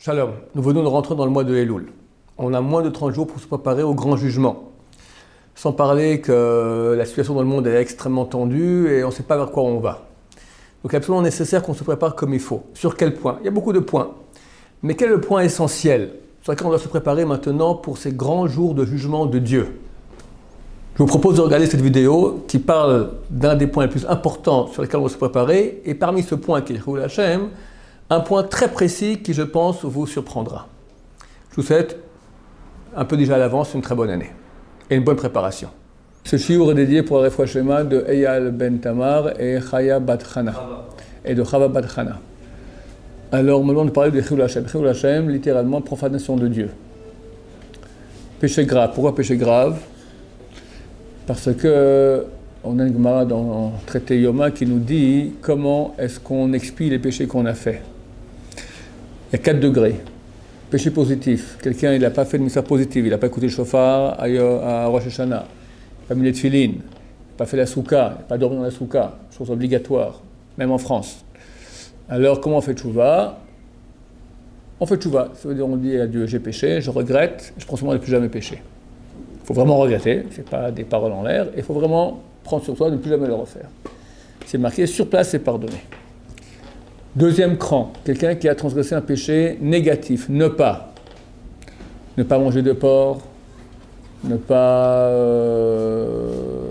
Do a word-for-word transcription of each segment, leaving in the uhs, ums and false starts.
Shalom, nous venons de rentrer dans le mois de Elul. On a moins de trente jours pour se préparer au grand jugement. Sans parler que la situation dans le monde est extrêmement tendue et on ne sait pas vers quoi on va. Donc il est absolument nécessaire qu'on se prépare comme il faut. Sur quel point? Il y a beaucoup de points. Mais quel est le point essentiel sur lequel on doit se préparer maintenant pour ces grands jours de jugement de Dieu? Je vous propose de regarder cette vidéo qui parle d'un des points les plus importants sur lesquels on doit se préparer. Et parmi ce point qui est Chilul Hashem, un point très précis qui, je pense, vous surprendra. Je vous souhaite, un peu déjà à l'avance, une très bonne année et une bonne préparation. Ce shiur est dédié pour la Refoua Shlema de Eyal Ben Tamar et Chaya Bat Chana et de Chava Bat Chana. Alors, maintenant, on parle de Chilul Hashem. Chilul Hashem, littéralement, profanation de Dieu. Péché grave. Pourquoi péché grave? Parce que on a une Gemara dans le traité Yoma qui nous dit comment est-ce qu'on expie les péchés qu'on a faits. Il y a quatre degrés. Péché positif. Quelqu'un, il n'a pas fait de missa positive, il n'a pas écouté le shofar à Rosh Hashanah, il n'a pas mis les tefilin, il n'a pas fait la souka, il n'a pas dormi dans la souka, chose obligatoire, même en France. Alors, comment on fait tchouva? On fait tchouva. Ça veut dire, on dit à Dieu, j'ai péché, je regrette, je prends soin de ne plus jamais pécher. Il faut vraiment regretter, ce n'est pas des paroles en l'air, il faut vraiment prendre sur soi de ne plus jamais le refaire. C'est marqué, sur place, c'est pardonné. Deuxième cran, quelqu'un qui a transgressé un péché négatif, ne pas. Ne pas manger de porc, ne pas, euh,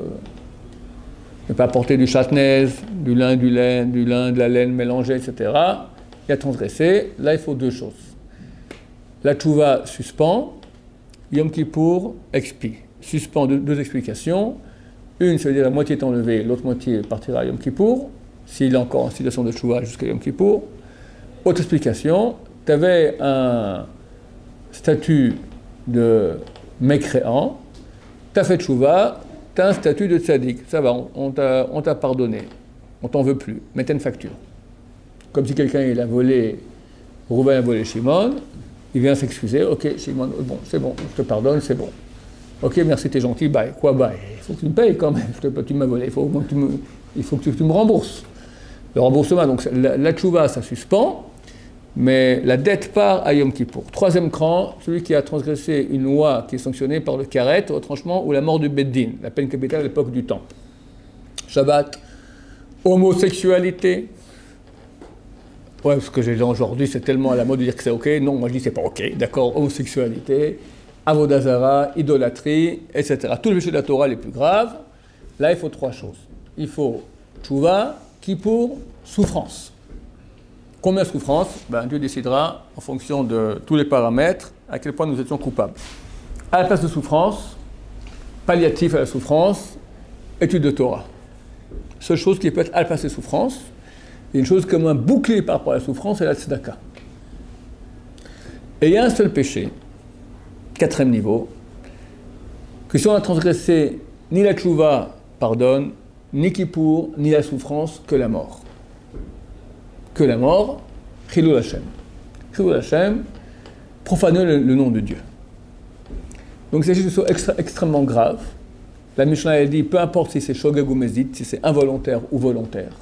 ne pas porter du châtenez, du lin, du lait, du lin, de la laine mélangée, et cetera. Il a transgressé, là il faut deux choses. La tchouva suspend, Yom Kippour expie. Suspend deux, deux explications. Une, ça veut dire la moitié est enlevée, l'autre moitié partira à Yom Kippour, s'il est encore en situation de tchouva jusqu'à Yom Kippour. Autre explication, tu avais un statut de mécréant, tu as fait tchouva, tu as un statut de tzaddik. Ça va, on, on, t'a, on t'a pardonné, on t'en veut plus, mais tu as une facture. Comme si quelqu'un il a volé, Rouven a volé Shimon, il vient s'excuser, ok, Shimon, bon, c'est bon, je te pardonne, c'est bon. Ok, merci, t'es gentil, bye. Quoi, bye? Il faut que tu me payes quand même, je te, tu m'as volé, il faut, que tu me, il faut que tu, tu me rembourses. Le remboursement, donc la, la tchouva, ça suspend, mais la dette part à Yom Kippour. Troisième cran, celui qui a transgressé une loi qui est sanctionnée par le karet, au retranchement, ou la mort du beddin, la peine capitale à l'époque du temps. Shabbat, homosexualité. Ouais, ce que j'ai dit aujourd'hui, c'est tellement à la mode de dire que c'est ok. Non, moi je dis c'est pas ok. D'accord, homosexualité, avodazara, idolâtrie, et cetera. Tous les péchés de la Torah les plus graves. Là, il faut trois choses. Il faut tchouva, kippour, souffrance. Combien de souffrance? Ben, Dieu décidera, en fonction de tous les paramètres, à quel point nous étions coupables. À la place de souffrance, palliatif à la souffrance, étude de Torah. Seule chose qui peut être à la place des souffrances, et une chose comme un bouclier par rapport à la souffrance, c'est la tzedaka. Et il y a un seul péché, quatrième niveau, que si on a transgressé, ni la tchouva pardonne, ni kippour, ni la souffrance, que la mort. Que la mort, Chilul Hashem. Chilul Hashem, profaner le, le nom de Dieu. Donc il s'agit de choses extra, extrêmement graves. La Mishnah a dit, peu importe si c'est shogeg ou mezit, si c'est involontaire ou volontaire,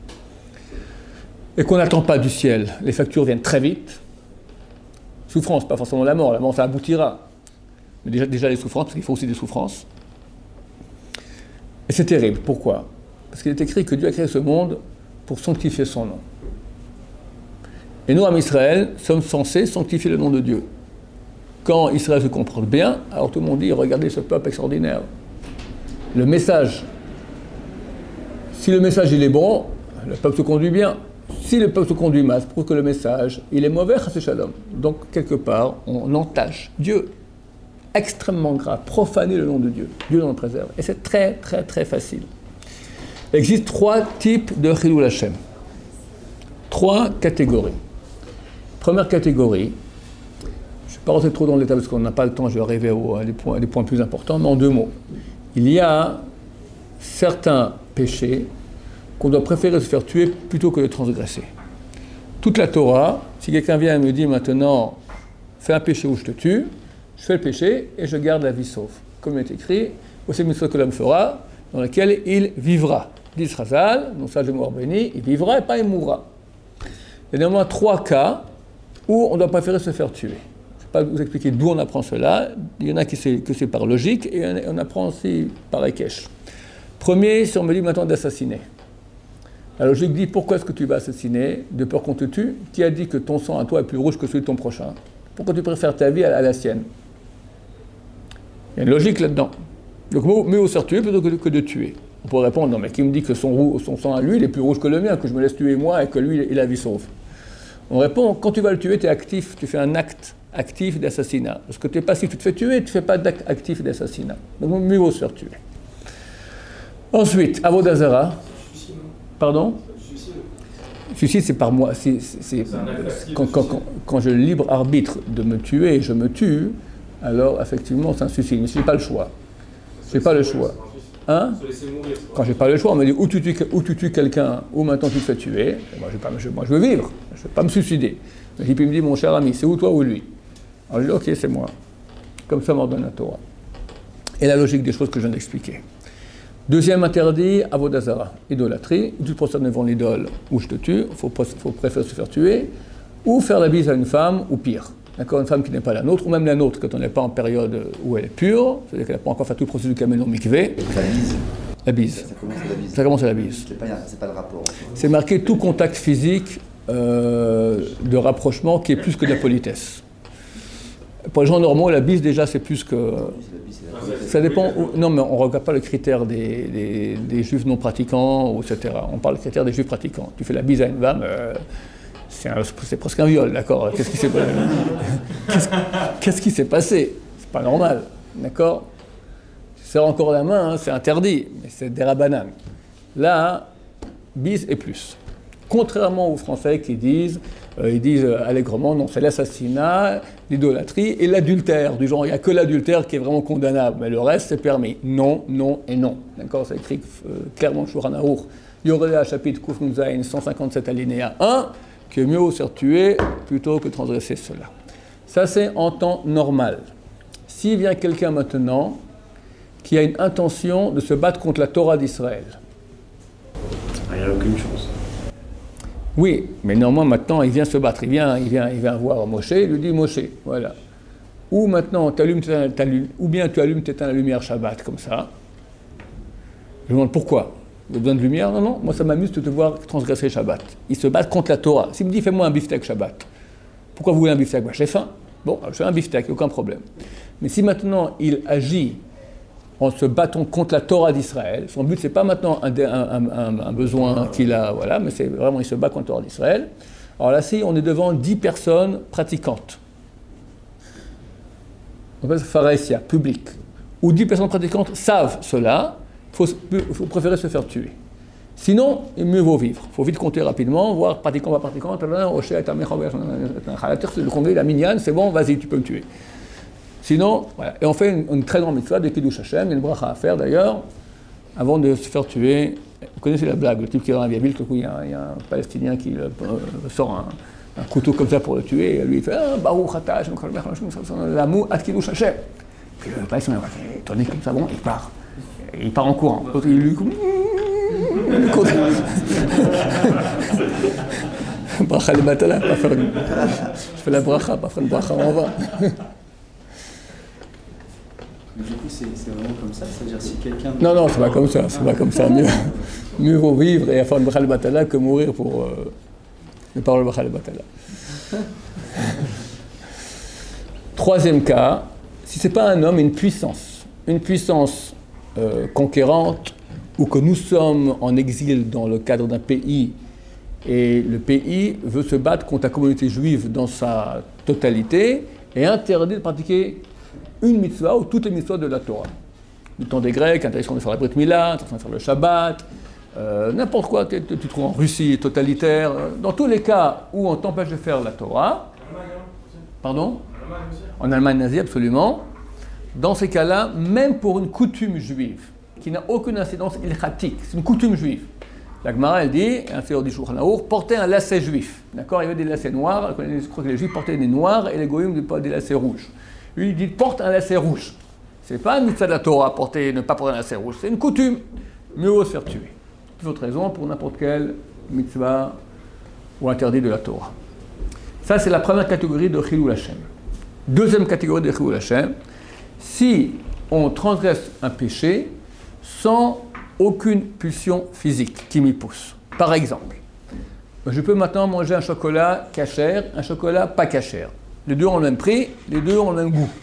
et qu'on n'attend pas du ciel, les factures viennent très vite. Souffrance, pas forcément la mort, la mort ça aboutira. Mais déjà, déjà les souffrances, parce qu'il faut aussi des souffrances. Et c'est terrible. Pourquoi? Parce qu'il est écrit que Dieu a créé ce monde pour sanctifier son nom. Et nous, en Israël, sommes censés sanctifier le nom de Dieu. Quand Israël se comporte bien, alors tout le monde dit, regardez ce peuple extraordinaire. Le message, si le message il est bon, le peuple se conduit bien. Si le peuple se conduit mal, c'est pour que le message, il est mauvais, chas shalom. Donc, quelque part, on entache Dieu. Extrêmement grave, profaner le nom de Dieu. Dieu nous en préserve. Et c'est très, très, très facile. Il existe trois types de Chilul Hashem. Trois catégories. Première catégorie, je ne vais pas rentrer trop dans l'état parce qu'on n'a pas le temps, je vais arriver aux, à des points, à des points plus importants, mais en deux mots. Il y a certains péchés qu'on doit préférer se faire tuer plutôt que de transgresser. Toute la Torah, si quelqu'un vient et me dit maintenant, fais un péché ou je te tue, je fais le péché et je garde la vie sauve. Comme il est écrit, voici le que l'homme fera, dans lequel il vivra. Dit Chazal, non sage de mort béni, il vivra et pas il mourra. Il y a néanmoins trois cas ou on doit préférer se faire tuer. Je ne vais pas vous expliquer d'où on apprend cela. Il y en a qui c'est, que c'est par logique, et on apprend aussi par Ekech. Premier, si on me dit maintenant d'assassiner. La logique dit, pourquoi est-ce que tu vas assassiner? De peur qu'on te tue. Qui a dit que ton sang à toi est plus rouge que celui de ton prochain? Pourquoi tu préfères ta vie à la sienne? Il y a une logique là-dedans. Donc, mieux vaut se faire tuer plutôt que de, que de tuer. On pourrait répondre, non mais qui me dit que son, son sang à lui, il est plus rouge que le mien, que je me laisse tuer moi et que lui, il a la vie sauve? On répond, quand tu vas le tuer, tu es actif, tu fais un acte actif d'assassinat. Parce que tu es passif, tu te fais tuer, tu ne fais pas d'acte actif d'assassinat. Donc mieux vaut se faire tuer. Ensuite, Avodazara. Pardon? Suicide, c'est par moi. C'est, c'est, c'est, quand, quand, quand, quand j'ai le libre arbitre de me tuer et je me tue, alors effectivement c'est un suicide. Mais je n'ai pas le choix. Je n'ai pas le choix. Hein? Quand j'ai pas le choix, on me dit ou tu tues, ou tu tues quelqu'un, ou maintenant tu te fais tuer. Moi je, pas, je, moi, je veux vivre, je ne veux pas me suicider. Et puis il me dit, mon cher ami, c'est ou toi ou lui? Alors je dis, ok, c'est moi. Comme ça m'ordonne la Torah. Et la logique des choses que je viens d'expliquer. Deuxième interdit, Avodazara, idolâtrie. Tu te prosternes devant l'idole, ou je te tue, il faut, faut préférer se faire tuer, ou faire la bise à une femme, ou pire. D'accord, une femme qui n'est pas la nôtre, ou même la nôtre quand on n'est pas en période où elle est pure, c'est-à-dire qu'elle n'a pas encore fait tout le processus du caméno mikvé. La bise. La bise. Ça commence à la bise. Ça commence à la bise. C'est pas, c'est pas le rapport. C'est marqué tout contact physique euh, de rapprochement qui est plus que de la politesse. Pour les gens normaux, la bise déjà c'est plus que... Ça dépend... Où, non mais on ne regarde pas le critère des, des, des juifs non pratiquants, et cetera. On parle du critère des juifs pratiquants. Tu fais la bise à une femme... Euh, C'est, un, c'est presque un viol, d'accord? Qu'est-ce qui s'est passé? Qu'est-ce, qu'est-ce qui s'est passé? C'est pas normal, d'accord? Tu serres encore la main, hein, c'est interdit, mais c'est des rabananes. Là, bis et plus. Contrairement aux Français qui disent, euh, ils disent euh, allègrement, non, c'est l'assassinat, l'idolâtrie et l'adultère. Du genre, il n'y a que l'adultère qui est vraiment condamnable, mais le reste, c'est permis. Non, non et non. D'accord? C'est écrit euh, clairement sur Shulchan Aruch. Yoréa, chapitre Kuf Nun Zayin, cent cinquante-sept alinéa un. Que mieux vaut se faire tuer plutôt que de transgresser cela. Ça, c'est en temps normal. S'il vient quelqu'un maintenant qui a une intention de se battre contre la Torah d'Israël. Il n'y a aucune chance. Oui, mais néanmoins, maintenant, il vient se battre. Il vient, il vient, il vient voir Moshe, il lui dit Moshe, voilà. Ou maintenant, t'allumes, t'allumes, ou bien tu allumes, t'éteins la lumière Shabbat, comme ça. Je me demande pourquoi. Il a besoin de lumière? Non, non, moi ça m'amuse de te voir transgresser Shabbat. Il se bat contre la Torah. S'il me dit, fais-moi un beefsteak Shabbat. Pourquoi vous voulez un beefsteak? Bah, j'ai faim. Bon, je fais un beefsteak, aucun problème. Mais si maintenant il agit en se battant contre la Torah d'Israël, son but c'est pas maintenant un, un, un, un besoin qu'il a, voilà, mais c'est vraiment, il se bat contre la Torah d'Israël. Alors là, si on est devant dix personnes pratiquantes, on appelle ça pharésia, public, où dix personnes pratiquantes savent cela, il faut, faut préférer se faire tuer. Sinon, il mieux vaut vivre. Il faut vite compter rapidement, voir pratiquant, pas pratiquant, le congrès, la mignonne, c'est bon, vas-y, tu peux me tuer. Sinon, voilà. Et on fait une, une très grande mitzvah de Kiddush Hashem, il y a une bracha à faire d'ailleurs, avant de se faire tuer. Vous connaissez la blague, le type qui est dans la vieille ville, tout coup, il y a, il y a un Palestinien qui euh, sort un, un couteau comme ça pour le tuer, et lui il fait ah, Baruch Atah, l'amour à Kiddush Hashem. Puis le Palestinien est étonné comme ça, bon, il part. Il part en courant. Il lui bracha le batala, pas faire une... Je fais la bracha, pas faire une bracha, on va. Mais du coup, c'est, c'est vraiment comme ça, c'est-à-dire si quelqu'un... Non, non, c'est pas comme ça, c'est pas comme ça. Mieux, mieux vaut vivre et faire une bracha le batala que mourir pour euh, ne pas avoir le bracha le batala. Troisième cas, si c'est pas un homme, une puissance, une puissance euh, conquérante, ou que nous sommes en exil dans le cadre d'un pays et le pays veut se battre contre la communauté juive dans sa totalité et interdit de pratiquer une mitzvah ou toutes les mitzvahs de la Torah. Du temps des Grecs, interdiction de faire la Brit Mila, interdiction de faire le Shabbat, euh, n'importe quoi, tu te trouves en Russie totalitaire. Dans tous les cas où on t'empêche de faire la Torah, pardon ? En Allemagne nazie, absolument. Dans ces cas-là, même pour une coutume juive, qui n'a aucune incidence ilchatique, c'est une coutume juive. La Gemara, elle dit, un théor du Shulchan Aruch, porter un lacet juif. D'accord? Il y avait des lacets noirs, je crois que les juifs portaient des noirs et les goïms des lacets rouges. Lui, il dit, porte un lacet rouge. C'est pas une mitzvah de la Torah, porter, ne pas porter un lacet rouge, c'est une coutume. Mieux vaut se faire tuer. C'est autre raison pour n'importe quelle mitzvah ou interdit de la Torah. Ça, c'est la première catégorie de Chilul Hashem. Deuxième catégorie de Chilul Hashem, si on transgresse un péché sans aucune pulsion physique qui m'y pousse. Par exemple, je peux maintenant manger un chocolat kasher, un chocolat pas kasher. Les deux ont le même prix, les deux ont le même goût.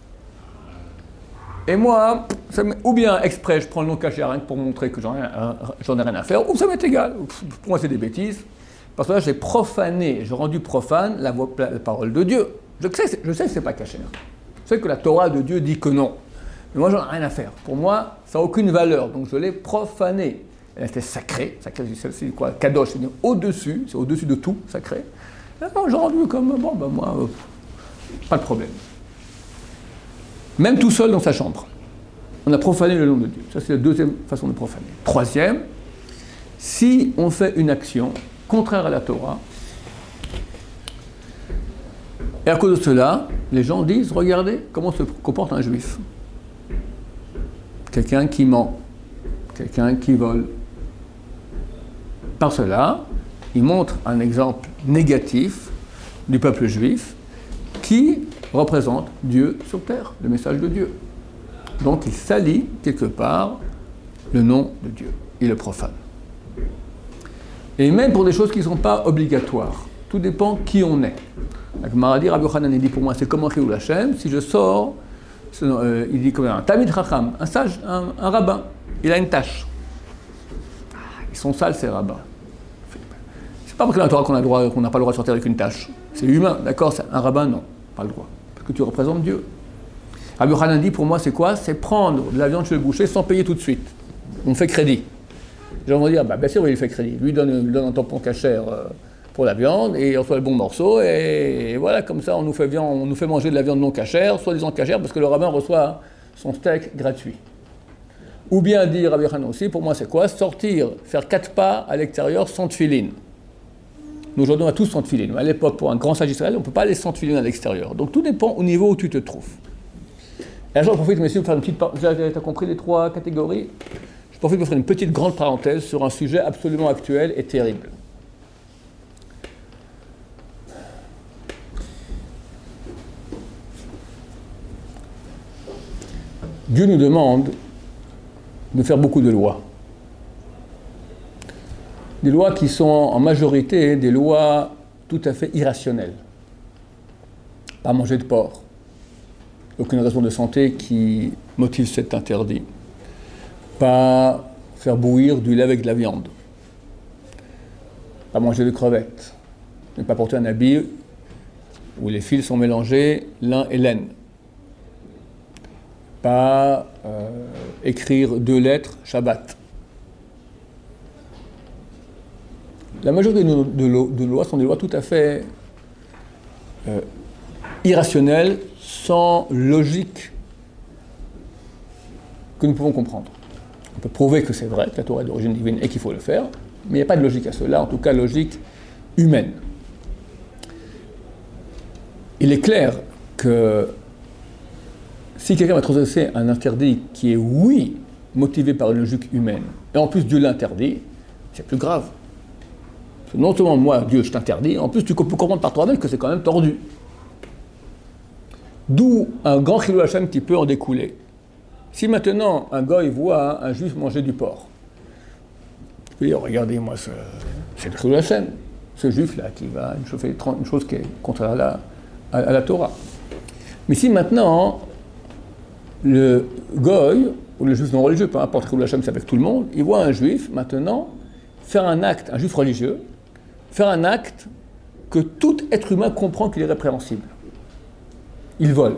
Et moi, ça ou bien exprès, je prends le nom kasher rien que pour montrer que j'en ai, j'en ai rien à faire, ou ça m'est égal. Pour moi, c'est des bêtises. Parce que là, j'ai profané, j'ai rendu profane la, voix, la parole de Dieu. Je sais, je sais que ce n'est pas kasher. Je sais que la Torah de Dieu dit que non. Mais moi, j'en ai rien à faire. Pour moi, ça n'a aucune valeur. Donc, je l'ai profané. Elle était sacrée. Sacrée, c'est quoi? Kadosh, c'est au-dessus. C'est au-dessus de tout, sacré. J'ai rendu comme, bon, ben moi, euh, pas de problème. Même tout seul dans sa chambre. On a profané le nom de Dieu. Ça, c'est la deuxième façon de profaner. Troisième, si on fait une action contraire à la Torah, et à cause de cela, les gens disent, regardez comment se comporte un juif. Quelqu'un qui ment, quelqu'un qui vole. Par cela, il montre un exemple négatif du peuple juif qui représente Dieu sur terre, le message de Dieu. Donc il salit quelque part le nom de Dieu, il le profane. Et même pour des choses qui ne sont pas obligatoires, tout dépend qui on est. La Gemara dit, Rabbi Yochanan dit pour moi, c'est comme un Chilul Hashem, si je sors, euh, il dit comme un Tamid Chacham, un sage, un, un rabbin, il a une tâche. Ah, ils sont sales ces rabbins. C'est pas parce que la Torah qu'on a droit, qu'on n'a pas le droit de sortir avec une tâche. C'est humain, d'accord? Un rabbin, non, pas le droit. Parce que tu représentes Dieu. Rabbi Yochanan dit pour moi, c'est quoi? C'est prendre de la viande chez le boucher sans payer tout de suite. On fait crédit. Les gens vont dire, bah, bien sûr, il fait crédit. Lui, il donne, il donne un tampon kasher euh, pour la viande et il reçoit le bon morceau. Et, et voilà, comme ça, on nous, fait viande, on nous fait manger de la viande non kasher, soi-disant kasher, parce que le rabbin reçoit son steak gratuit. Ou bien dire, Rabbi Yochanan aussi, pour moi, c'est quoi? Sortir, faire quatre pas à l'extérieur sans tefilin. Nous, aujourd'hui, on a tous sans tefilin. À l'époque, pour un grand sage d'Israël, on ne peut pas aller sans tefilin à l'extérieur. Donc, tout dépend au niveau où tu te trouves. Et là, j'en profite, messieurs, pour faire une petite... Par... Tu as compris les trois catégories? Je profite pour faire une petite grande parenthèse sur un sujet absolument actuel et terrible. Dieu nous demande de faire beaucoup de lois. Des lois qui sont en majorité des lois tout à fait irrationnelles. Pas manger de porc. Aucune raison de santé qui motive cet interdit. Pas faire bouillir du lait avec de la viande. Pas manger de crevettes. Ne pas porter un habit où les fils sont mélangés, lin et laine. Pas euh, écrire deux lettres Shabbat. La majorité de, de, de lois sont des lois tout à fait euh, irrationnelles, sans logique que nous pouvons comprendre. On peut prouver que c'est vrai, que la Torah est d'origine divine et qu'il faut le faire, mais il n'y a pas de logique à cela, en tout cas logique humaine. Il est clair que si quelqu'un va transgresser un interdit qui est, oui, motivé par une logique humaine, et en plus Dieu l'interdit, c'est plus grave. Parce que non seulement moi, Dieu, je t'interdis, en plus tu peux comprendre par toi-même que c'est quand même tordu. D'où un grand Chilul Hashem qui peut en découler. Si maintenant un goy voit un juif manger du porc, il peut dire, regardez, moi, ce, c'est le Chilul Hashem, ce juif-là qui va faire une chose qui est contraire à la, à, à la Torah. Mais si maintenant le goy, ou le juif non religieux, peu importe, Chilul Hashem c'est avec tout le monde, il voit un juif maintenant faire un acte, un juif religieux, faire un acte que tout être humain comprend qu'il est répréhensible. Il vole.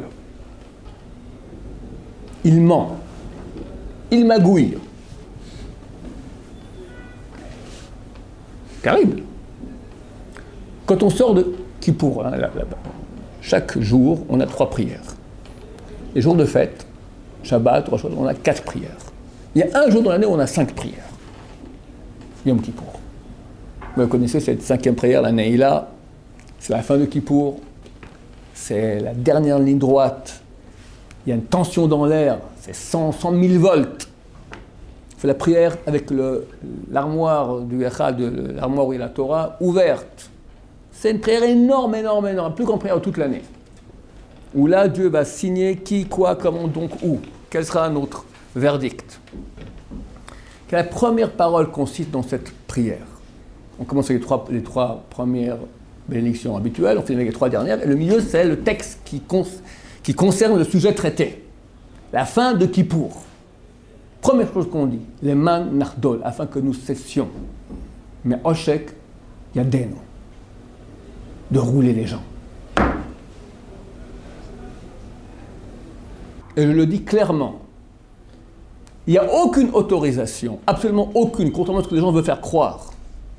Il ment. Il magouille. Terrible. Quand on sort de Kippour, hein, là, là, chaque jour, on a trois prières. Les jours de fête, Shabbat, Rosh Hashanah, on a quatre prières. Il y a un jour dans l'année où on a cinq prières. Yom Kippour. Vous connaissez cette cinquième prière, la Neila, c'est la fin de Kippour. C'est la dernière ligne droite. Il y a une tension dans l'air, c'est cent, cent mille volts. On fait la prière avec le, l'armoire du Echad, l'armoire où il y a la Torah, ouverte. C'est une prière énorme, énorme, énorme, plus grande prière de toute l'année. Où là, Dieu va signer qui, quoi, comment, donc, où. Quel sera notre verdict? Quelle est la première parole qu'on cite dans cette prière? On commence avec les trois, les trois premières bénédictions habituelles, on finit avec les trois dernières, et le milieu, c'est le texte qui, cons, qui concerne le sujet traité. La fin de Kippour. Première chose qu'on dit, les man nardol, afin que nous cessions. Mais Oshek, Yadeno, de rouler les gens. Et je le dis clairement, il n'y a aucune autorisation, absolument aucune, contrairement à ce que les gens veulent faire croire.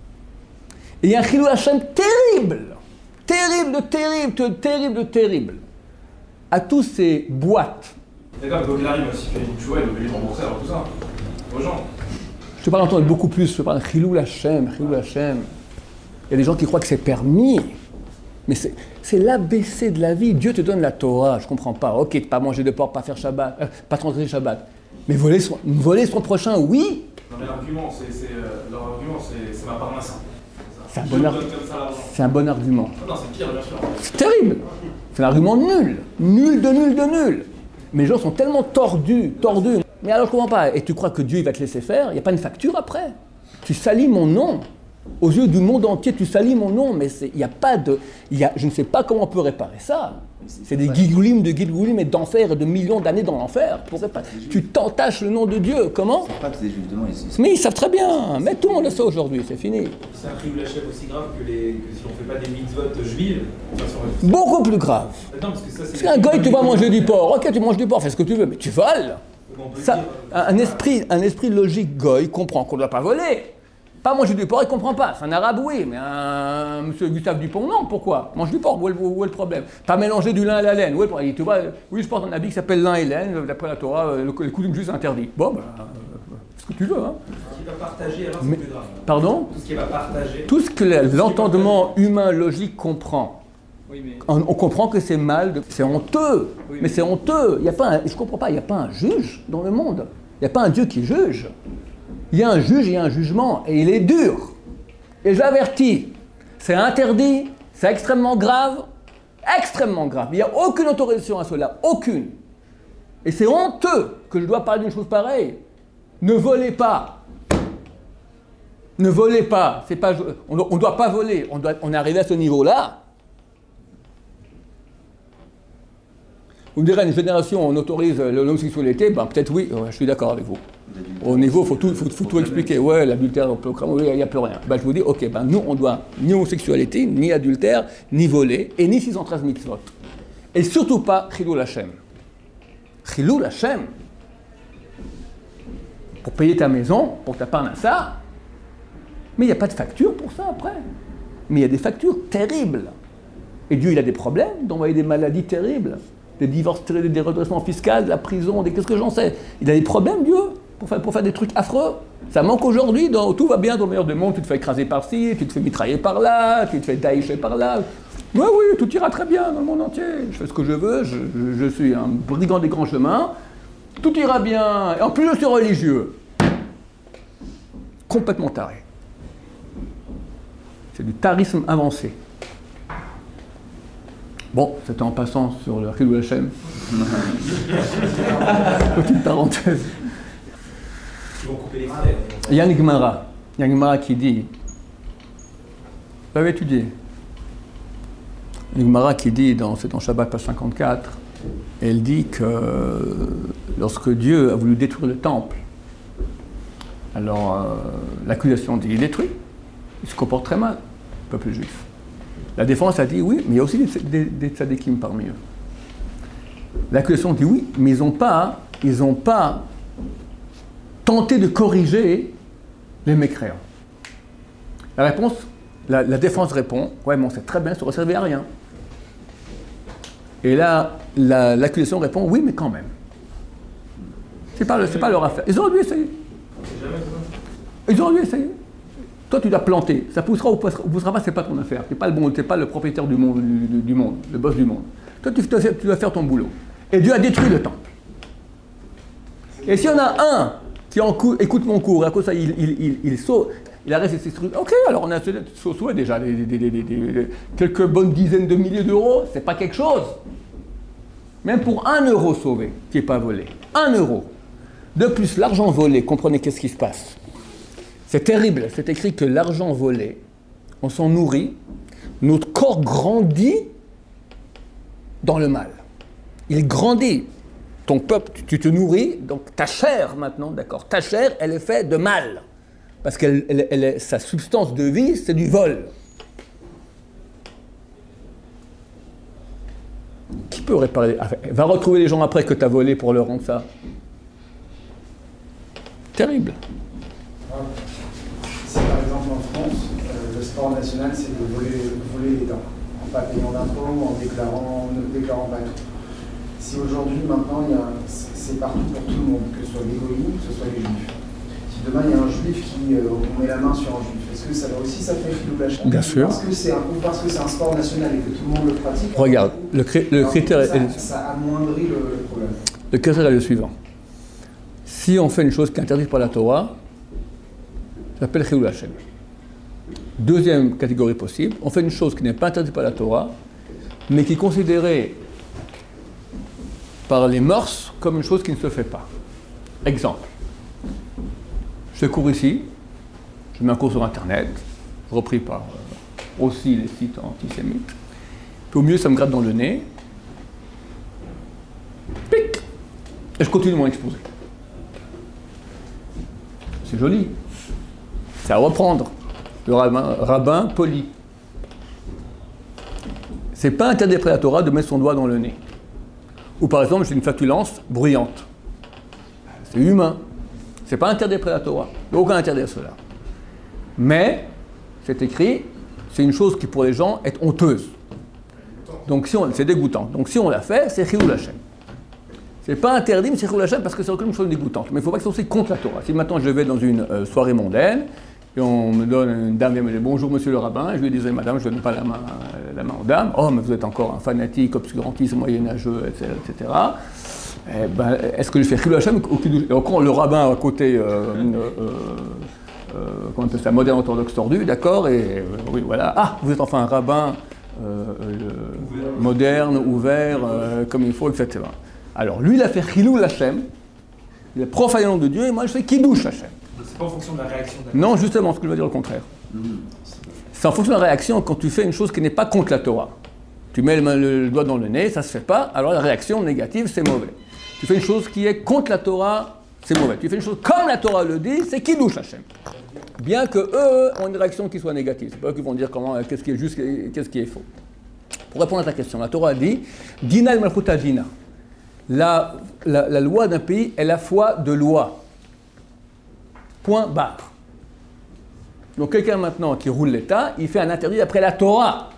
Et il y a un Chilou Hashem terrible, terrible de terrible, de terrible de terrible, à tous ces boîtes. D'accord, donc il arrive, s'il fait une chouette, il est obligé de rembourser alors tout ça, aux gens. Je te parle d'entendre beaucoup plus, je te parle de Chilou Hashem, Chilou Hashem. Il y a des gens qui croient que c'est permis. Mais c'est, c'est l'A B C de la vie. Dieu te donne la Torah, je ne comprends pas. Ok, ne pas manger de porc, pas faire Shabbat, euh, pas transgresser Shabbat. Mais voler son, voler son prochain, oui. Non mais l'argument, c'est, c'est, euh, leur argument, c'est, c'est ma part main. C'est un, bon ar- c'est un bon argument. Non, c'est pire, bien sûr. C'est terrible. C'est un argument nul. Nul de nul de nul. Mais les gens sont tellement tordus, tordus. Mais alors je ne comprends pas. Et tu crois que Dieu il va te laisser faire? Il n'y a pas une facture après. Tu salis mon nom. Aux yeux du monde entier, tu salis mon nom, mais il n'y a pas de... Y a, je ne sais pas comment on peut réparer ça. C'est des guilgoulim de guilgoulim et d'enfer et de millions d'années dans l'enfer. Pour réparer. Tu t'entaches le nom de Dieu. Comment? Ils savent pas que c'est des juifs demain ici. Mais ils savent très bien. Mais tout le monde le sait aujourd'hui, c'est fini. C'est un Chilou Hashem aussi grave que, les, que si on ne fait pas des mitzvot juives. De toute façon, beaucoup plus grave. non, parce que ça, c'est... Parce qu'un goy, tu vas manger du porc. Ok, tu manges du porc, fais ce que tu veux, mais tu voles. Ça, dire, euh, un, esprit, un esprit logique goy comprend qu'on ne doit pas voler. Pas manger du porc, il ne comprend pas. C'est un arabe, oui, mais un monsieur Gustave Dupont, non, pourquoi? Mange du porc, où est, où est le problème? Pas mélanger du lin à la laine. Où est le problème? Tu vois, oui, je porte un habit qui s'appelle lin et laine, d'après la Torah, le, le coutume juste interdit. Bon, ben, euh, ce que tu veux, hein. Tout ce qui va partager, alors c'est mais, plus grave. Pardon? Tout ce qui va partager. Tout ce que l'entendement humain logique comprend. Oui, mais... on, on comprend que c'est mal, de, c'est honteux. Oui, mais c'est honteux. Il y a pas un, je ne comprends pas, il n'y a pas un juge dans le monde. Il n'y a pas un Dieu qui juge. Il y a un juge, il y a un jugement, et il est dur. Et j'avertis, c'est interdit, c'est extrêmement grave, extrêmement grave. Il n'y a aucune autorisation à cela, aucune. Et c'est honteux que je dois parler d'une chose pareille. Ne volez pas. Ne volez pas. C'est pas on ne doit pas voler. On, doit, on est arrivé à ce niveau-là. Vous me direz, une génération, on autorise l'homosexualité, ben peut-être oui, ouais, je suis d'accord avec vous. Au niveau, il faut tout, faut, faut tout expliquer. Ouais, l'adultère, il n'y a plus rien. Ben, je vous dis, ok, ben nous, on doit ni homosexualité, ni adultère, ni voler, et ni six cent treize mitzvot. Et surtout pas Chilou Hashem. Chilou Hashem. Pour payer ta maison, pour ta parnassa, mais il n'y a pas de facture pour ça après. Mais il y a des factures terribles. Et Dieu, il a des problèmes d'envoyer des maladies terribles. Des divorces, des redressements fiscaux, de la prison, des qu'est-ce que j'en sais. Il a des problèmes, Dieu, pour faire, pour faire des trucs affreux. Ça manque aujourd'hui, dans, tout va bien dans le meilleur des mondes, tu te fais écraser par-ci, tu te fais mitrailler par-là, tu te fais daïcher par-là. Oui, oui, tout ira très bien dans le monde entier. Je fais ce que je veux, je, je, je suis un brigand des grands chemins, tout ira bien. Et en plus, je suis religieux. Complètement taré. C'est du tarisme avancé. Bon, c'était en passant sur le Chilou Hashem. Petite parenthèse. Ils vont couper les frais. Il y a une Gemara. Il y a une Gemara qui dit, vous l'avez étudié, une Gemara qui dit, dans, c'est dans Shabbat page cinquante-quatre, elle dit que lorsque Dieu a voulu détruire le temple, alors euh, l'accusation dit, il détruit, il se comporte très mal, le peuple juif. La défense a dit oui, mais il y a aussi des, des, des tzadikim parmi eux. L'accusation dit oui, mais ils n'ont pas, ils n'ont pas tenté de corriger les mécréants. La réponse, la, la défense répond, ouais, mais on sait très bien, ça ne servait à rien. Et là, la, l'accusation répond oui, mais quand même. C'est pas, c'est pas leur affaire. Ils auraient dû essayer. Ils auraient dû essayer. Toi, tu dois planter. Ça poussera ou ne poussera pas, c'est pas ton affaire. Tu n'es pas le bon, t'es pas le propriétaire du monde, du, du monde, le boss du monde. Toi, tu dois, tu dois faire ton boulot. Et Dieu a détruit le temple. Et s'il y en a un qui en cou- écoute mon cours, à cause de ça, il, il, il, il saute. il arrête ses trucs. Ok, alors on a sauvé déjà des, des, des, des, des, quelques bonnes dizaines de milliers d'euros, c'est pas quelque chose. Même pour un euro sauvé, qui n'est pas volé. Un euro. De plus, l'argent volé, comprenez qu'est-ce qui se passe. C'est terrible, c'est écrit que l'argent volé, on s'en nourrit, notre corps grandit dans le mal. Il grandit. Ton peuple, tu te nourris, donc ta chair maintenant, d'accord, ta chair, elle est faite de mal. Parce que elle, elle est, sa substance de vie, c'est du vol. Qui peut réparer? Va retrouver les gens après que tu as volé pour leur rendre ça. Terrible. Si par exemple en France, euh, le sport national, c'est de voler, voler les dents, en pas payant d'impôts, en déclarant, en ne déclarant pas tout. Si aujourd'hui, maintenant, il y a, c'est partout pour tout le monde, que ce soit les goïms, que ce soit les juifs. Si demain, il y a un juif qui, euh, on met la main sur un juif, est-ce que ça va aussi s'appeler Chilou Hachem? Bien sûr. Parce que c'est un, ou parce que c'est un sport national et que tout le monde le pratique. Regarde, le, cri- le critère ça, est... ça amoindrit le, le problème. Le critère est le suivant. Si on fait une chose qui est interdite par la Torah, ça s'appelle Chilou Hachem. Deuxième catégorie possible, on fait une chose qui n'est pas interdite par la Torah, mais qui est considérée par les mœurs comme une chose qui ne se fait pas. Exemple. Je cours ici, je mets un cours sur Internet, repris par euh, aussi les sites antisémites. Puis au mieux, ça me gratte dans le nez. Pic! Et je continue mon exposé. C'est joli. C'est à reprendre. Le rabbin, rabbin poli. C'est pas interdit après la Torah de mettre son doigt dans le nez. Ou par exemple, j'ai une flatulence bruyante. C'est humain. C'est pas interdit après la Torah. Il n'y a aucun interdit à cela. Mais, c'est écrit, c'est une chose qui pour les gens est honteuse. Donc si on, c'est dégoûtant. Donc si on l'a fait, c'est Chilou Hachem. C'est pas interdit, mais c'est Chilou Hachem parce que c'est une chose dégoûtante. Mais il ne faut pas que ça soit contre la Torah. Si maintenant je vais dans une euh, soirée mondaine, et on me donne, une dame vient me dire bonjour monsieur le rabbin, et je lui dis madame, je ne donne pas la main, la main aux dames. Oh, mais vous êtes encore un fanatique, obscurantiste, moyenâgeux, et cetera, et cetera. Eh ben, est-ce que je fais Chilou Hachem ou Kiddush? Et encore le rabbin à côté, euh, euh, euh, comment on appelle ça, moderne orthodoxe tordu, d'accord, et euh, oui, voilà. Ah, vous êtes enfin un rabbin euh, euh, moderne, ouvert, euh, comme il faut, et cetera. Alors lui, il a fait Chilou Hachem, il a profané le nom de Dieu, et moi je fais Kiddush Hachem. C'est pas en fonction de la réaction d'un... Non, justement, ce que je veux dire le contraire. C'est en fonction de la réaction quand tu fais une chose qui n'est pas contre la Torah. Tu mets le, le, le doigt dans le nez, ça ne se fait pas, alors la réaction négative, c'est mauvais. Tu fais une chose qui est contre la Torah, c'est mauvais. Tu fais une chose comme la Torah le dit, c'est Kiddush Hachem. Bien que eux ont une réaction qui soit négative. C'est pas eux qui vont dire comment, qu'est-ce qui est juste, qu'est-ce qui est faux. Pour répondre à ta question, la Torah dit Dina el Malchuta Dina. La, la, la loi d'un pays est la foi de loi. Point barre. Donc quelqu'un maintenant qui roule l'État, il fait un interdit d'après la Torah.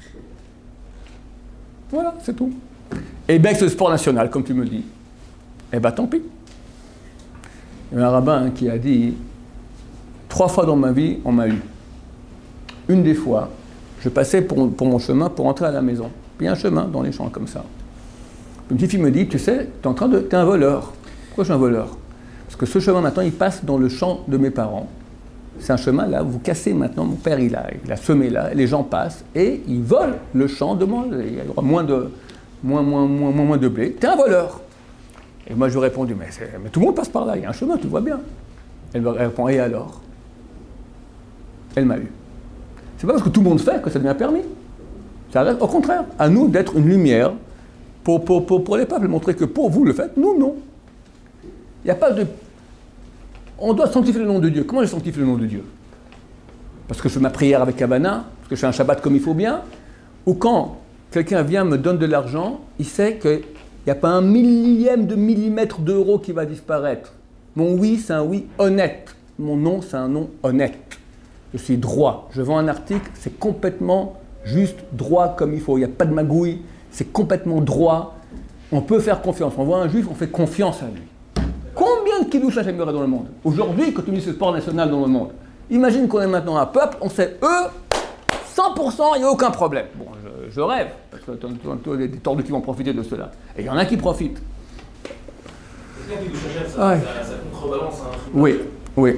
Voilà, c'est tout. Et bien que c'est le sport national, comme tu me dis, eh bien tant pis. Il y a un rabbin qui a dit, trois fois dans ma vie, on m'a eu. Une des fois, je passais pour, pour mon chemin pour entrer à la maison. Puis il y a un chemin dans les champs comme ça. Une petite fille me dit, tu sais, tu es en train de... tu es un voleur. Pourquoi je suis un voleur? Parce que ce chemin maintenant, il passe dans le champ de mes parents. C'est un chemin là, vous cassez maintenant, mon père il a, il a semé là, les gens passent et ils volent le champ de moi. Il y aura moins de, moins, moins, moins, moins, moins de blé. T'es un voleur. Et moi je lui ai répondu, mais, mais tout le monde passe par là, il y a un chemin, tu vois bien. Elle me répond, et alors? Elle m'a eu. C'est pas parce que tout le monde fait que ça devient permis. Ça reste, au contraire, à nous d'être une lumière pour, pour, pour, pour les peuples, montrer que pour vous le faites, nous non. Il n'y a pas de... On doit sanctifier le nom de Dieu. Comment je sanctifie le nom de Dieu? Parce que je fais ma prière avec Havana, parce que je fais un Shabbat comme il faut bien, ou quand quelqu'un vient me donne de l'argent, il sait qu'il n'y a pas un millième de millimètre d'euro qui va disparaître. Mon oui, c'est un oui honnête. Mon non, c'est un non honnête. Je suis droit. Je vends un article, c'est complètement juste droit comme il faut. Il n'y a pas de magouille, c'est complètement droit. On peut faire confiance. On voit un juif, on fait confiance à lui. Combien de Kiddush Hachem il y aurait dans le monde? Aujourd'hui, quand tu dis ce sport national dans le monde, imagine qu'on est maintenant un peuple, on sait eux, cent pour cent, il n'y a aucun problème. Bon, je, je rêve, parce que tu as des tordus qui vont profiter de cela. Et il y en a qui profitent. Est-ce que Kiddush Hachem, ça, Ouais. ça, ça contrebalance un truc? Oui, oui.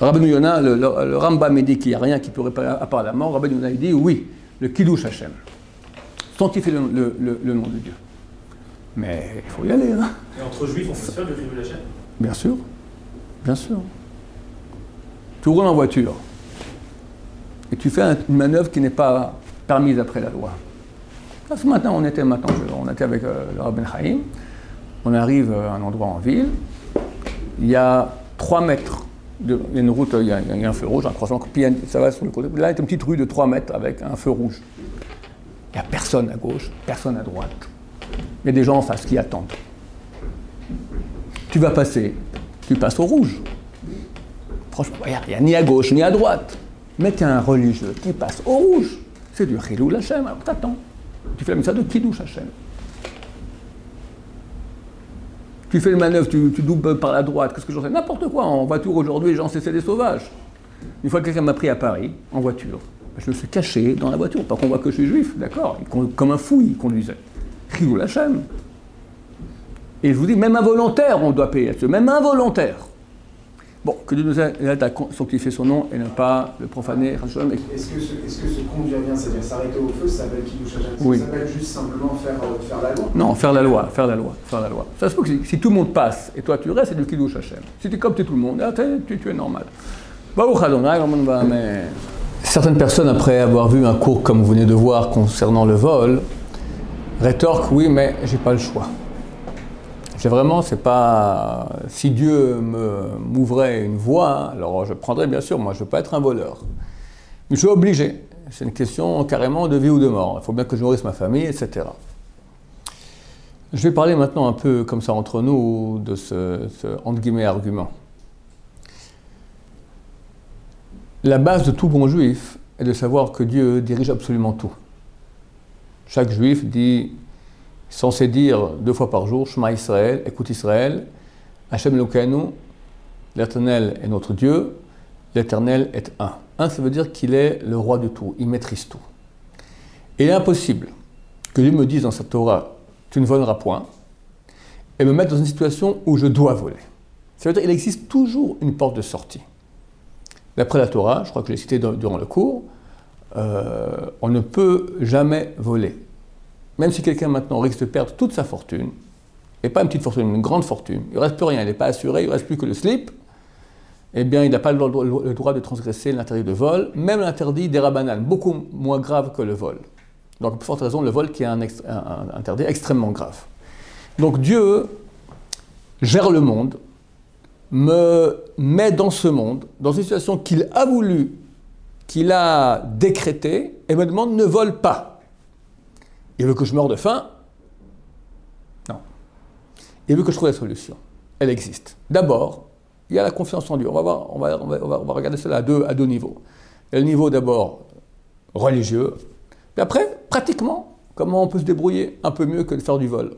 Rabbeinu Yonah, le, le, le Rambam dit qu'il n'y a rien qui peut réparer à part la mort. Rabbeinu Yonah il dit oui, le Kiddush Hashem. Sanctifier le, le, le, le nom de Dieu. Mais il faut y aller. Hein. Et entre juifs, on peut se faire du Chilul Hashem? Bien sûr, bien sûr. Tu roules en voiture et tu fais une manœuvre qui n'est pas permise après la loi. Là, ce matin, on était, maintenant, on était avec euh, le Rabbi Ben Chaim. On arrive à un endroit en ville. Il y a trois mètres. De, il y a une route, il y a, il y a un feu rouge, un croissant, puis ça va sur le côté. Là, il y a une petite rue de trois mètres avec un feu rouge. Il n'y a personne à gauche, personne à droite. Il y a des gens en face qui attendent. Tu vas passer, tu passes au rouge. Franchement, regarde, il n'y a ni à gauche ni à droite. Mais tu es un religieux qui passe au rouge. C'est du Chilul Hashem, alors t'attends. Tu fais la mitzvah de Kiddush Hashem. Tu fais une manœuvre, tu, tu doubles par la droite, qu'est-ce que j'en sais? N'importe quoi. En voiture aujourd'hui, les gens, c'est des sauvages. Une fois que quelqu'un m'a pris à Paris, en voiture, je me suis caché dans la voiture, pas qu'on voit que je suis juif, d'accord? Comme un fou, il conduisait. Chilul Hashem. Et je vous dis, même involontaire, on doit payer là-dessus, même involontaire. Bon, que Dieu nous aide à sanctifier son nom et ne pas le profaner. Est-ce que, ce, est-ce que ce conduire bien, c'est-à-dire s'arrêter au feu, ça s'appelle Kiddush Hashem? Oui. Ça s'appelle juste simplement faire, euh, faire la loi? Non, faire la loi, faire la loi, faire la loi. Ça se peut que si, si tout le monde passe et toi tu restes, c'est du Kiddush Hashem. Si tu es comme tu es tout le monde, tu, tu es normal. Mais certaines personnes, après avoir vu un cours comme vous venez de voir concernant le vol, rétorquent, oui, mais j'ai pas le choix. C'est vraiment, c'est pas... Si Dieu me, m'ouvrait une voie, alors je prendrais, bien sûr, moi je ne veux pas être un voleur. Mais je suis obligé. C'est une question carrément de vie ou de mort. Il faut bien que je nourrisse ma famille, et cetera. Je vais parler maintenant un peu comme ça entre nous de ce, ce entre guillemets argument. La base de tout bon juif est de savoir que Dieu dirige absolument tout. Chaque juif dit... censé dire deux fois par jour, Shema Israël, écoute Israël, Hashem Elokeinu, l'Éternel est notre Dieu, l'Éternel est un. Un, ça veut dire qu'il est le roi de tout, il maîtrise tout. Et il est impossible que Dieu me dise dans sa Torah, tu ne voleras point, et me mettre dans une situation où je dois voler. Ça veut dire qu'il existe toujours une porte de sortie. D'après la Torah, je crois que je l'ai cité durant le cours, euh, on ne peut jamais voler. Même si quelqu'un maintenant risque de perdre toute sa fortune, et pas une petite fortune, une grande fortune, il ne reste plus rien, il n'est pas assuré, il ne reste plus que le slip, eh bien il n'a pas le droit, le droit de transgresser l'interdit de vol, même l'interdit des rabbanan, beaucoup moins grave que le vol. Donc, pour forte raison, le vol qui est un, ext- un, un interdit extrêmement grave. Donc Dieu gère le monde, me met dans ce monde, dans une situation qu'il a voulu, qu'il a décrétée, et me demande ne vole pas. Il veut que je meure de faim? Non. Il veut que je trouve la solution. Elle existe. D'abord, il y a la confiance en Dieu. On va, voir, on va, on va, on va, on va regarder cela à deux, à deux niveaux. Il y a le niveau d'abord religieux, puis après, pratiquement, comment on peut se débrouiller un peu mieux que de faire du vol.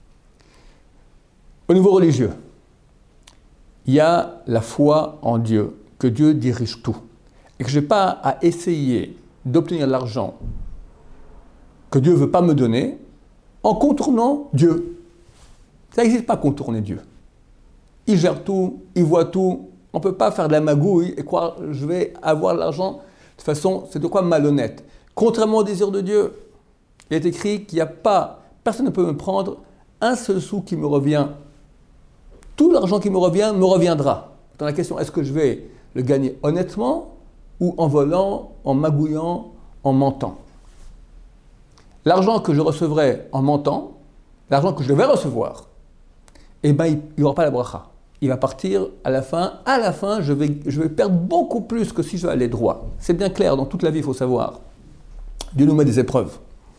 Au niveau religieux, il y a la foi en Dieu, que Dieu dirige tout. Et que je n'ai pas à essayer d'obtenir de l'argent que Dieu ne veut pas me donner, en contournant Dieu. Ça n'existe pas contourner Dieu. Il gère tout, il voit tout. On ne peut pas faire de la magouille et croire que je vais avoir l'argent. De toute façon, c'est de quoi malhonnête. Contrairement au désir de Dieu, il est écrit qu'il n'y a pas, personne ne peut me prendre un seul sou qui me revient. Tout l'argent qui me revient me reviendra. Dans la question, est-ce que je vais le gagner honnêtement ou en volant, en magouillant, en mentant? L'argent que je recevrai en mentant, l'argent que je vais recevoir, eh ben, il n'y aura pas la bracha. Il va partir à la fin. À la fin, je vais, je vais perdre beaucoup plus que si je vais aller droit. C'est bien clair, dans toute la vie, il faut savoir. Dieu nous met des épreuves.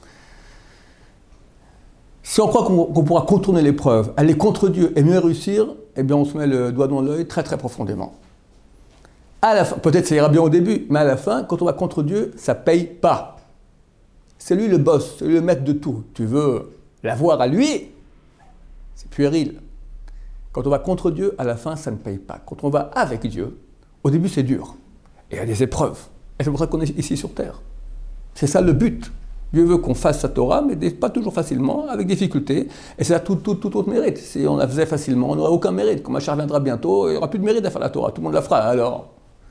Si on croit qu'on, qu'on pourra contourner l'épreuve, aller contre Dieu et mieux réussir, eh bien, on se met le doigt dans l'œil très très profondément. À la fin, peut-être ça ira bien au début, mais à la fin, quand on va contre Dieu, ça ne paye pas. C'est lui le boss, c'est lui le maître de tout. Tu veux l'avoir à lui, c'est puéril. Quand on va contre Dieu, à la fin, ça ne paye pas. Quand on va avec Dieu, au début, c'est dur. Et il y a des épreuves. Et c'est pour ça qu'on est ici sur Terre. C'est ça le but. Dieu veut qu'on fasse sa Torah, mais pas toujours facilement, avec difficulté. Et c'est là tout, tout, tout autre mérite. Si on la faisait facilement, on n'aurait aucun mérite. Quand Machar viendra bientôt, il n'y aura plus de mérite à faire la Torah. Tout le monde la fera. Alors,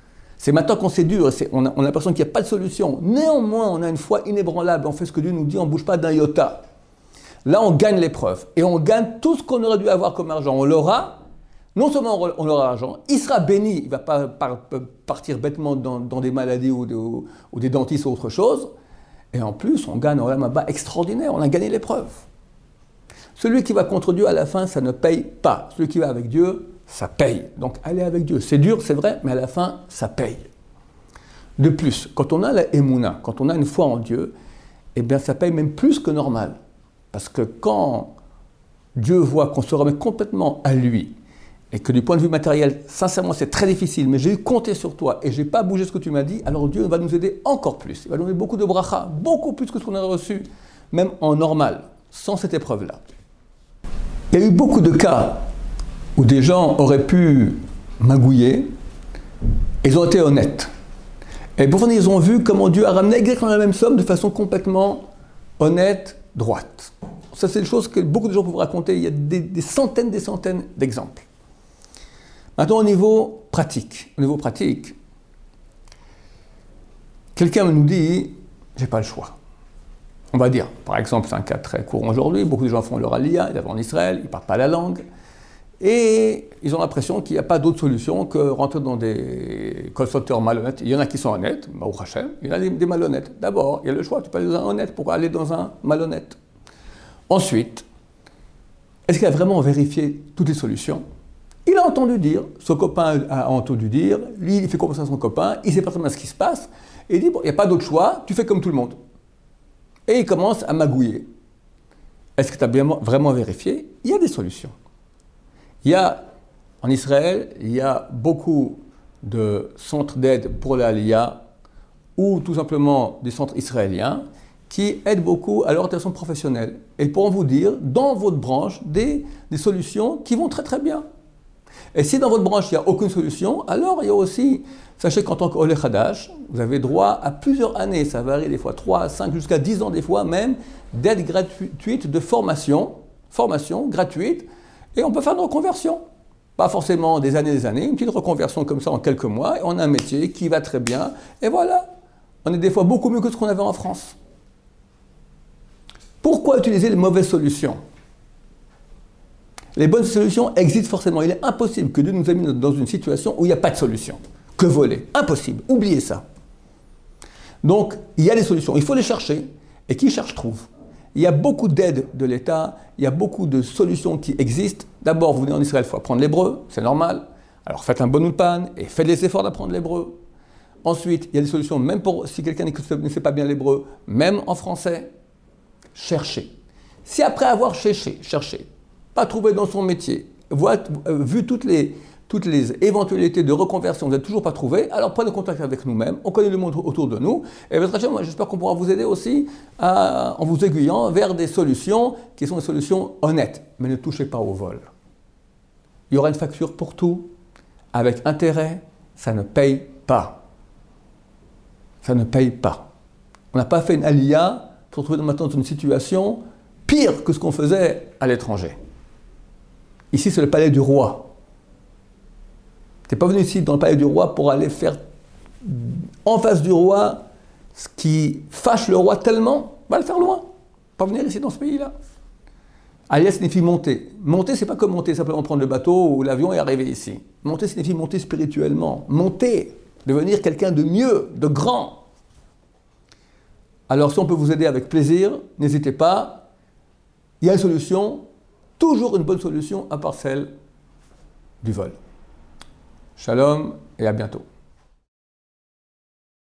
C'est maintenant qu'on c'est dur, c'est, on, a, on a l'impression qu'il n'y a pas de solution. Néanmoins, on a une foi inébranlable, on fait ce que Dieu nous dit, on ne bouge pas d'un iota. Là, on gagne l'épreuve. Et on gagne tout ce qu'on aurait dû avoir comme argent. On l'aura, non seulement on aura l'argent, il sera béni, il ne va pas par, partir bêtement dans, dans des maladies ou, de, ou, ou des dentistes ou autre chose. Et en plus, on gagne un Olam Haba extraordinaire, on a gagné l'épreuve. Celui qui va contre Dieu à la fin, ça ne paye pas. Celui qui va avec Dieu, ça paye. Donc, aller avec Dieu, c'est dur, c'est vrai, mais à la fin, ça paye. De plus, quand on a la Emouna, quand on a une foi en Dieu, eh bien, ça paye même plus que normal. Parce que quand Dieu voit qu'on se remet complètement à lui, et que du point de vue matériel, sincèrement, c'est très difficile, mais j'ai compté sur toi et je n'ai pas bougé ce que tu m'as dit, alors Dieu va nous aider encore plus. Il va nous donner beaucoup de bracha, beaucoup plus que ce qu'on a reçu, même en normal, sans cette épreuve-là. Il y a eu beaucoup de cas où des gens auraient pu magouiller, et ils ont été honnêtes. Et pour finir, ils ont vu comment Dieu a ramené exactement la même somme de façon complètement honnête, droite. Ça, c'est des choses que beaucoup de gens peuvent raconter. Il y a des, des centaines, des centaines d'exemples. Maintenant, au niveau pratique, au niveau pratique, quelqu'un nous dit, j'ai pas le choix. On va dire, par exemple, c'est un cas très courant aujourd'hui, beaucoup de gens font leur aliyah, ils vont en Israël, ils ne parlent pas la langue, et ils ont l'impression qu'il n'y a pas d'autre solution que rentrer dans des constructeurs malhonnêtes. Il y en a qui sont honnêtes, Baruch Hashem, il y en a des, des malhonnêtes. D'abord, il y a le choix, tu peux aller dans un honnête, pourquoi aller dans un malhonnête? Ensuite, est-ce qu'il a vraiment vérifié toutes les solutions? Il a entendu dire, son copain a entendu dire, lui il fait confiance à son copain, il sait parfaitement ce qui se passe, et il dit, bon, il n'y a pas d'autre choix, tu fais comme tout le monde. Et il commence à magouiller. Est-ce que tu as bien, vraiment vérifié? Il y a des solutions. Il y a, en Israël, il y a beaucoup de centres d'aide pour l'Aliyah, ou tout simplement des centres israéliens, qui aident beaucoup à l'orientation professionnelle. Et pourront vous dire, dans votre branche, des, des solutions qui vont très très bien. Et si dans votre branche, il n'y a aucune solution, alors il y a aussi, sachez qu'en tant qu'Olé Hadash, vous avez droit à plusieurs années, ça varie des fois trois, cinq, jusqu'à dix ans des fois même, d'aide gratuite de formation, formation gratuite, et on peut faire une reconversion. Pas forcément des années et des années, une petite reconversion comme ça en quelques mois, et on a un métier qui va très bien, et voilà. On est des fois beaucoup mieux que ce qu'on avait en France. Pourquoi utiliser les mauvaises solutions? Les bonnes solutions existent forcément. Il est impossible que Dieu nous ait mis dans une situation où il n'y a pas de solution. Que voler? Impossible. Oubliez ça. Donc, il y a des solutions. Il faut les chercher. Et qui cherche, trouve. Il y a beaucoup d'aides de l'État. Il y a beaucoup de solutions qui existent. D'abord, vous venez en Israël, il faut apprendre l'hébreu. C'est normal. Alors, faites un bon ulpan et faites les efforts d'apprendre l'hébreu. Ensuite, il y a des solutions, même pour si quelqu'un ne sait pas bien l'hébreu, même en français. Cherchez. Si après avoir cherché, cherché, pas trouvé dans son métier, voit, euh, vu toutes les, toutes les éventualités de reconversion, vous n'avez toujours pas trouvé, alors prenez contact avec nous-mêmes, on connaît le monde autour de nous, et moi j'espère qu'on pourra vous aider aussi à, en vous aiguillant vers des solutions qui sont des solutions honnêtes, mais ne touchez pas au vol. Il y aura une facture pour tout, avec intérêt, ça ne paye pas. Ça ne paye pas. On n'a pas fait une aliyah pour se retrouver maintenant dans une situation pire que ce qu'on faisait à l'étranger. Ici, c'est le palais du roi. Tu n'es pas venu ici dans le palais du roi pour aller faire en face du roi ce qui fâche le roi tellement, va le faire loin. Pas venir ici dans ce pays-là. Aliyah signifie monter. Monter, c'est pas comme monter, simplement prendre le bateau ou l'avion et arriver ici. Monter signifie monter spirituellement. Monter, devenir quelqu'un de mieux, de grand. Alors, si on peut vous aider avec plaisir, n'hésitez pas. Il y a une solution. Toujours une bonne solution à part celle du vol. Shalom et à bientôt.